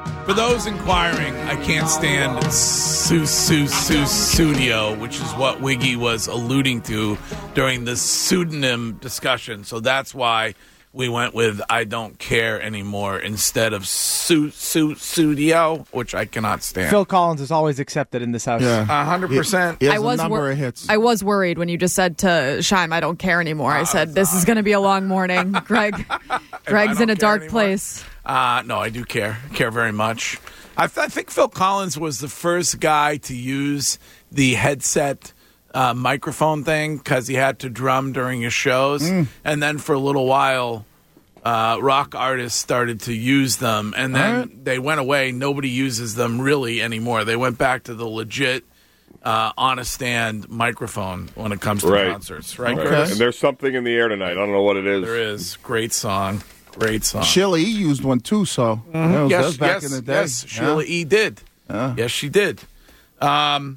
For those inquiring, I can't stand studio, which is what Wiggy was alluding to during the pseudonym discussion. So that's why we went with I don't care anymore instead of studio, which I cannot stand. Phil Collins is always accepted in this house. Yeah. 100%. He has a number of hits. I was worried when you just said to Shime, I don't care anymore. I said, this is going to be a long morning. Greg's in a dark place. No, I do care. I care very much. I think Phil Collins was the first guy to use the headset microphone thing because he had to drum during his shows. And then for a little while, rock artists started to use them. And then they went away. Nobody uses them really anymore. They went back to the legit on a stand microphone when it comes to concerts. Right, Chris? And there's something in the air tonight. I don't know what it is. There is. Great song. Great song. Sheila E. used one too, so that was back in the day. Yes, Sheila E. did. Yes, she did. Do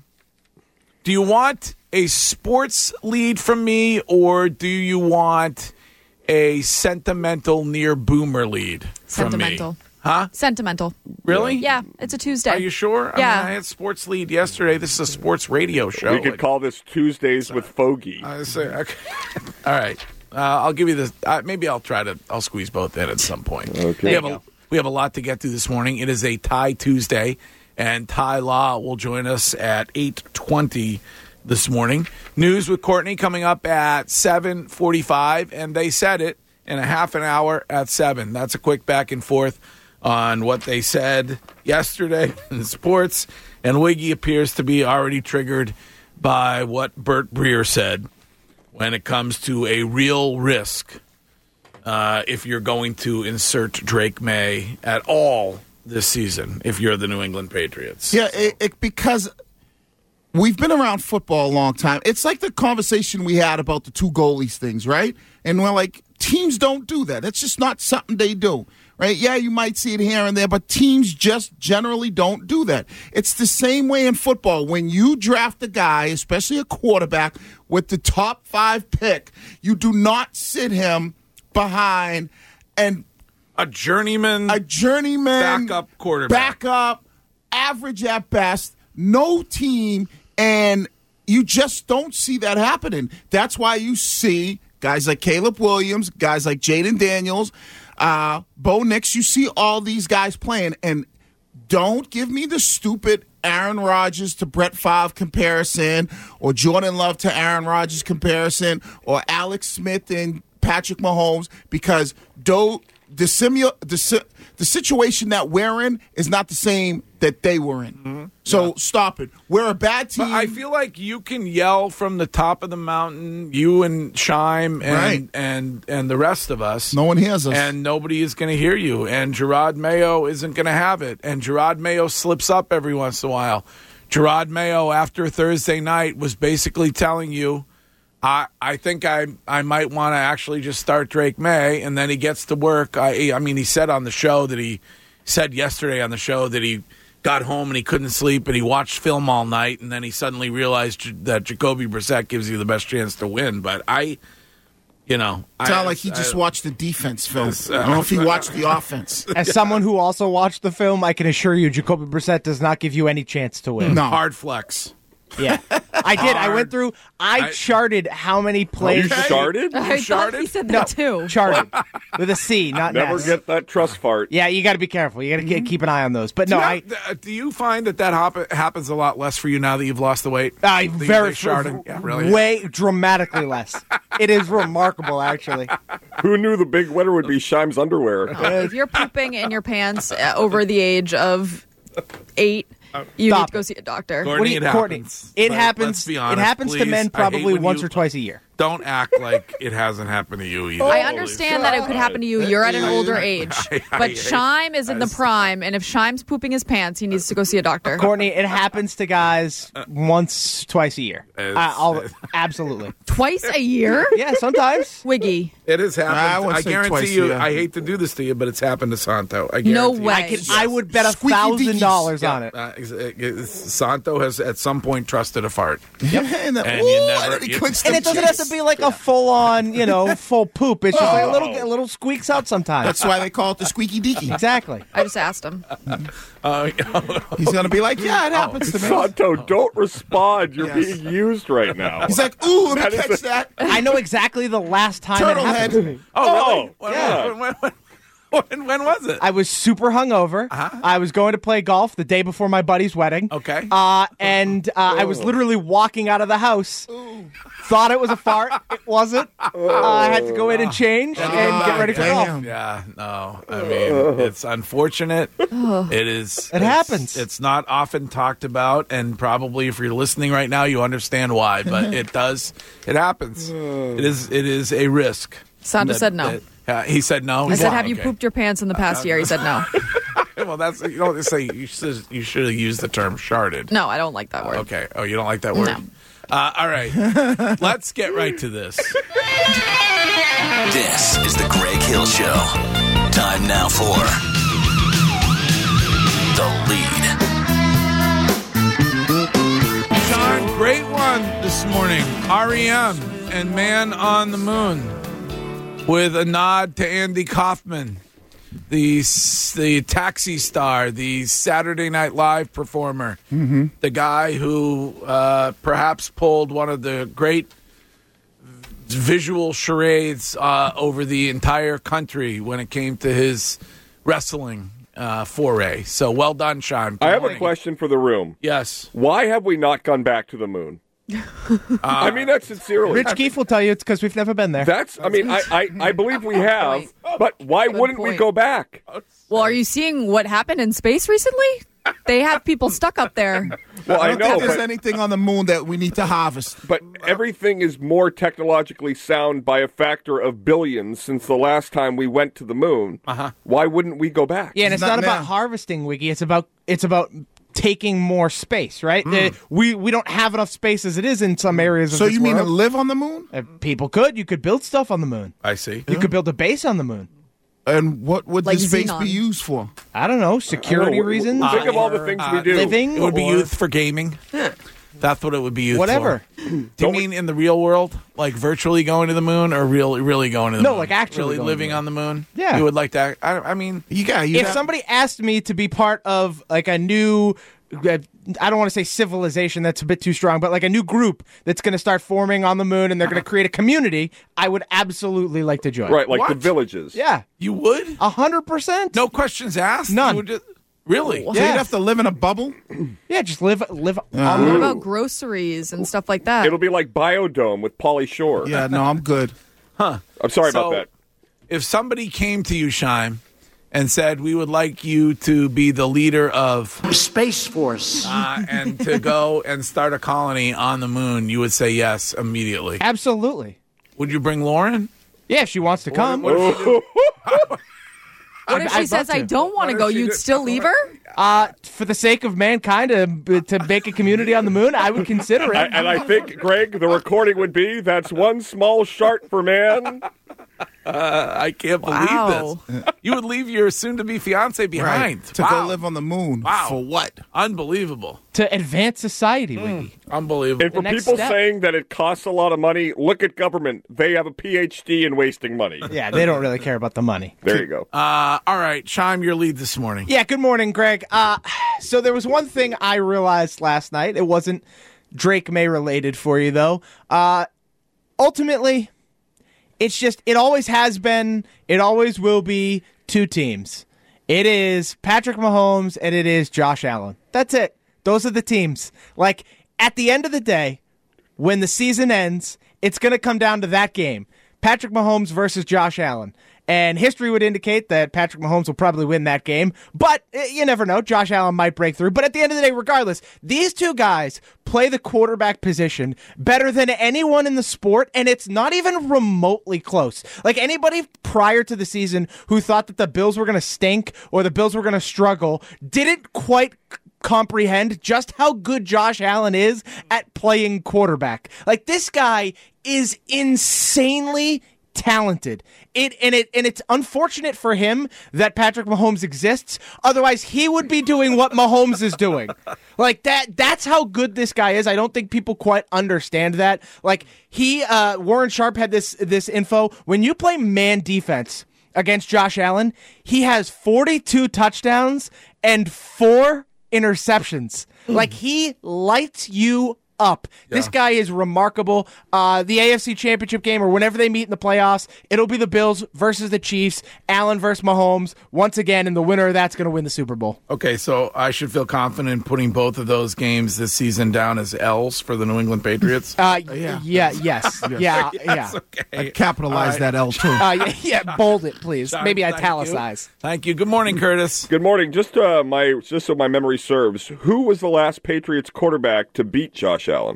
you want a sports lead from me, or do you want a sentimental near boomer lead from Sentimental. me? Huh? Sentimental. Really? Yeah, it's a Tuesday. Are you sure? Yeah. I had sports lead yesterday. This is a sports radio show. We could call this Tuesdays with Fogey. Okay. All right. I'll give you this. Maybe I'll squeeze both in at some point. Okay. We have a lot to get to this morning. It is a Tie Tuesday, and Ty Law will join us at 8:20 this morning. News with Courtney coming up at 7:45, and they said it in a half an hour at 7. That's a quick back and forth on what they said yesterday in sports, and Wiggy appears to be already triggered by what Bert Breer said when it comes to a real risk if you're going to insert Drake May at all this season, if you're the New England Patriots. Yeah, because we've been around football a long time. It's like the conversation we had about the two goalies things, right? And we're like, teams don't do that. That's just not something they do, right? Yeah, you might see it here and there, but teams just generally don't do that. It's the same way in football. When you draft a guy, especially a quarterback, with the top 5 pick, you do not sit him behind and a journeyman backup quarterback. Backup, average at best, no team, and you just don't see that happening. That's why you see guys like Caleb Williams, guys like Jaden Daniels, Bo Nix, you see all these guys playing, and don't give me the stupid Aaron Rodgers to Brett Favre comparison or Jordan Love to Aaron Rodgers comparison or Alex Smith and Patrick Mahomes, because the situation that we're in is not the same that they were in. Mm-hmm. So stop it. We're a bad team. But I feel like you can yell from the top of the mountain, you and Shime and the rest of us. No one hears us. And nobody is going to hear you. And Gerard Mayo isn't going to have it. And Gerard Mayo slips up every once in a while. Gerard Mayo, after Thursday night, was basically telling you, I think I might want to actually just start Drake May, and then he gets to work. I mean, he said yesterday on the show that he got home and he couldn't sleep and he watched film all night, and then he suddenly realized that Jacoby Brissett gives you the best chance to win. But it's not like he just watched the defense film. I don't know if he watched the offense. As someone who also watched the film, I can assure you Jacoby Brissett does not give you any chance to win. No. Hard flex. Yeah, I did. I went through. I charted how many plays. You charted? I thought he said that too. Charted with a C, not Never S. get that trust fart. Yeah, you got to be careful. You got to keep an eye on those. But do you find that happens a lot less for you now that you've lost the weight? Very charting. Yeah, really. Way dramatically less. It is remarkable, actually. Who knew the big winner would be Shime's underwear? If you're pooping in your pants over the age of 8, you need to go see a doctor. Courtney, it happens. It happens. Let's be honest, it happens to men probably once or twice a year. Don't act like it hasn't happened to you either. I understand that it could happen to you. You're at an older age. But Shime is in the prime, and if Shime's pooping his pants, he needs to go see a doctor. Courtney, it happens to guys once, twice a year. Absolutely. Twice a year? Yeah, sometimes. Wiggy. It has happened. I guarantee you, I hate to do this to you, but it's happened to Santo. I guarantee no way. you. I would bet $1,000 on it. Santo has at some point trusted a fart. Yep. And it doesn't have to be like a full-on, full poop. It's just like a little squeaks out sometimes. That's why they call it the squeaky deaky. Exactly. I just asked him. He's going to be like, yeah, it happens to me. Santo, don't respond. You're Yes. being used right now. He's like, ooh, let me catch that. I know exactly the last time Turtle it happened to me. head. Oh, really? yeah. When was it? I was super hungover. I was going to play golf the day before my buddy's wedding. Okay. And I was literally walking out of the house. Thought it was a fart. It wasn't. I had to go in and change and get ready for golf. Yeah, no. I mean, it's unfortunate. It is. It happens. It's not often talked about, and probably if you're listening right now, you understand why. But it does. It happens. It is a risk. Sandra said no. He said no. I said, have you pooped your pants in the past year? He said no. Well, that's you don't say. You should have used the term sharded. No, I don't like that word. Okay. Oh, you don't like that word? No. All right. Let's get right to this. This is the Greg Hill Show. Time now for The Lead. Sean, great one this morning. REM and Man on the Moon with a nod to Andy Kaufman, the taxi star, the Saturday Night Live performer, the guy who perhaps pulled one of the great visual charades over the entire country when it came to his wrestling foray. So well done, Sean. Good I have morning. a question for the room. Yes. Why have we not gone back to the moon? I mean that sincerely. Rich Keefe will tell you it's because we've never been there. I believe we have, but why wouldn't we point. go back? Well, are you seeing what happened in space recently? They have people stuck up there. Well, I I don't know, think there's but, anything on the moon that we need to harvest. but everything is more technologically sound by a factor of billions since the last time we went to the moon. Why wouldn't we go back? Yeah, and it's Not not about now. harvesting, Wiggy. It's about taking more space, right? We don't have enough space as it is in some areas of So this you mean to world. live on the moon? People could. You could build stuff on the moon. I see. You could build a base on the moon. And what would Like this space Xenon. be used for? I don't know, security I don't know. reasons. Think of all the things we do. living. It would be or- used for gaming. That's what it would be used Whatever. for. Do you mean in the real world? Like virtually going to the moon or really going to the moon? No, like actually Really going living to the on the moon? Yeah. You would like that? I mean, If somebody asked me to be part of like a new, I don't want to say civilization, that's a bit too strong, but like a new group that's going to start forming on the moon and they're going to create a community, I would absolutely like to join. Right, like the What? villages. Yeah. you would? 100%. No questions asked? None. You would just, really? So Yeah. you'd have to live in a bubble? Yeah, just live on the What moon. about groceries and stuff like that? It'll be like Biodome with Pauly Shore. Yeah, no, I'm good. I'm sorry about that. If somebody came to you, Shime, and said, we would like you to be the leader of Space Force. and to go and start a colony on the moon, you would say yes immediately. Absolutely. Would you bring Lauren? Yeah, if she wants to come. What if she did? What if she I'd says, love I to. don't want to What go? if she You'd did- still leave her? For the sake of mankind, to make a community on the moon, I would consider it. And I think, Greg, the recording would be, that's one small shart for man. I can't believe Wow. this. You would leave your soon-to-be fiance behind. To Wow. go live on the moon. Wow. For what? Unbelievable. To advance society, Wiggy. Unbelievable. And for next people step. saying that it costs a lot of money, look at government. They have a PhD in wasting money. Yeah, they don't really care about the money. There you go. All right, Chime, your lead this morning. Yeah, good morning, Greg. So there was one thing I realized last night. It wasn't Drake May related for you, though. Ultimately, it's just, it always has been, it always will be two teams. It is Patrick Mahomes and it is Josh Allen. That's it. Those are the teams. Like, at the end of the day, when the season ends, it's going to come down to that game. Patrick Mahomes versus Josh Allen. And history would indicate that Patrick Mahomes will probably win that game. But you never know. Josh Allen might break through. But at the end of the day, regardless, these two guys play the quarterback position better than anyone in the sport. And it's not even remotely close. Like anybody prior to the season who thought that the Bills were going to stink or the Bills were going to struggle didn't quite comprehend just how good Josh Allen is at playing quarterback. Like this guy is insanely talented. It's unfortunate for him that Patrick Mahomes exists. Otherwise, he would be doing what Mahomes is doing. Like that's how good this guy is. I don't think people quite understand that. Like Warren Sharp had this info. When you play man defense against Josh Allen, he has 42 touchdowns and 4 interceptions. Like he lights you up. Yeah. This guy is remarkable. The AFC Championship game, or whenever they meet in the playoffs, it'll be the Bills versus the Chiefs, Allen versus Mahomes once again, and the winner of that's going to win the Super Bowl. Okay, so I should feel confident in putting both of those games this season down as L's for the New England Patriots? Yes. Okay. I capitalize that L too. Bold it, please. Maybe italicize. Thank you. Good morning, Curtis. Good morning. Just so my memory serves, who was the last Patriots quarterback to beat Josh Allen?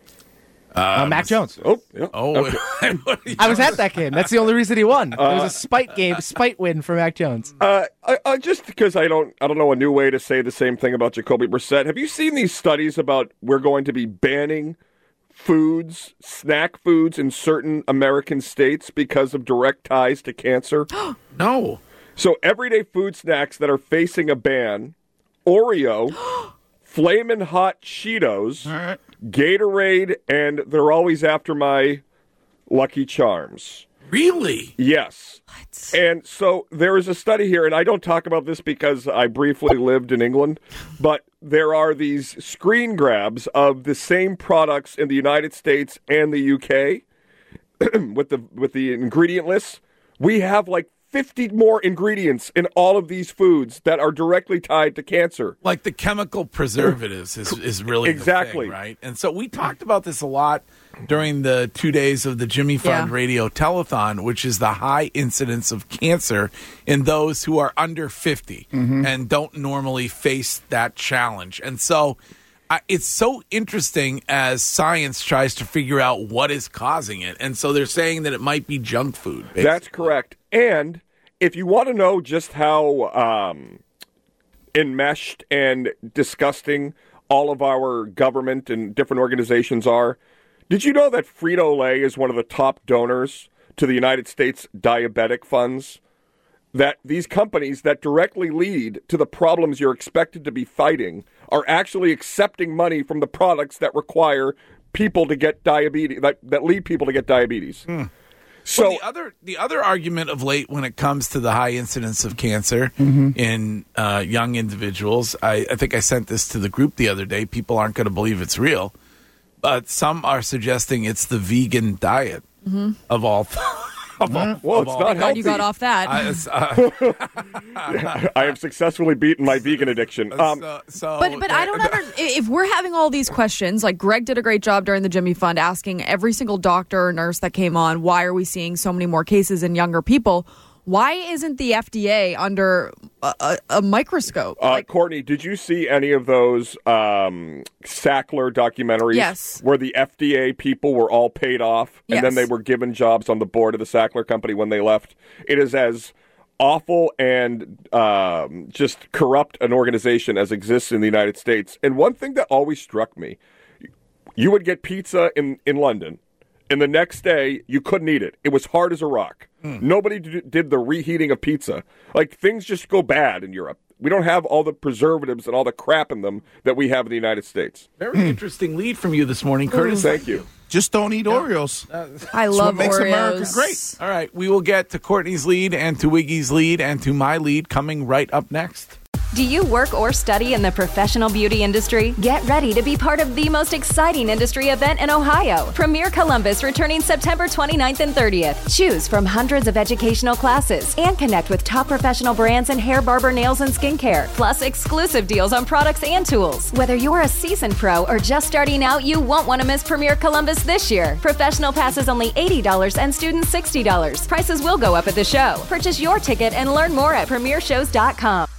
Mac Jones. Oh, yeah. Okay. I was at that game. That's the only reason he won. It was a spite win for Mac Jones. Just because I don't know a new way to say the same thing about Jacoby Brissett. Have you seen these studies about we're going to be banning snack foods in certain American states because of direct ties to cancer? No. So everyday food snacks that are facing a ban: Oreo, Flamin' Hot Cheetos, All right. Gatorade, and they're always after my Lucky Charms. Really? Yes. What? And so there is a study here, and I don't talk about this because I briefly lived in England, but there are these screen grabs of the same products in the United States and the UK with the ingredient lists. We have like 50 more ingredients in all of these foods that are directly tied to cancer. Like the chemical preservatives is really exactly the thing, right? And so we talked about this a lot during the 2 days of the Jimmy Fund Radio Telethon, which is the high incidence of cancer in those who are under 50 and don't normally face that challenge. And so it's so interesting as science tries to figure out what is causing it. And so they're saying that it might be junk food. Basically. That's correct. And if you want to know just how enmeshed and disgusting all of our government and different organizations are, did you know that Frito-Lay is one of the top donors to the United States diabetic funds? That these companies that directly lead to the problems you're expected to be fighting are actually accepting money from the products that require people to get diabetes, that lead people to get diabetes. So the other argument of late when it comes to the high incidence of cancer in young individuals, I think I sent this to the group the other day. People aren't going to believe it's real, but some are suggesting it's the vegan diet of all. Well, it's not healthy. You got off that. I have successfully beaten my vegan addiction. But I don't understand. If we're having all these questions, like Greg did a great job during the Jimmy Fund asking every single doctor or nurse that came on, why are we seeing so many more cases in younger people? Why isn't the FDA under a microscope? Courtney, did you see any of those Sackler documentaries? Yes. Where the FDA people were all paid off and then they were given jobs on the board of the Sackler company when they left? It is as awful and just corrupt an organization as exists in the United States. And one thing that always struck me, you would get pizza in London, and the next day you couldn't eat it. It was hard as a rock. Nobody did the reheating of pizza. Like, things just go bad in Europe. We don't have all the preservatives and all the crap in them that we have in the United States. Very interesting lead from you this morning, Curtis. Thank you. Just don't eat Oreos. I love what makes Oreos. America great. All right, we will get to Courtney's lead and to Wiggy's lead and to my lead coming right up next. Do you work or study in the professional beauty industry? Get ready to be part of the most exciting industry event in Ohio. Premier Columbus returning September 29th and 30th. Choose from hundreds of educational classes and connect with top professional brands in hair, barber, nails, and skincare. Plus exclusive deals on products and tools. Whether you're a seasoned pro or just starting out, you won't want to miss Premier Columbus this year. Professional passes only $80 and students $60. Prices will go up at the show. Purchase your ticket and learn more at premiershows.com.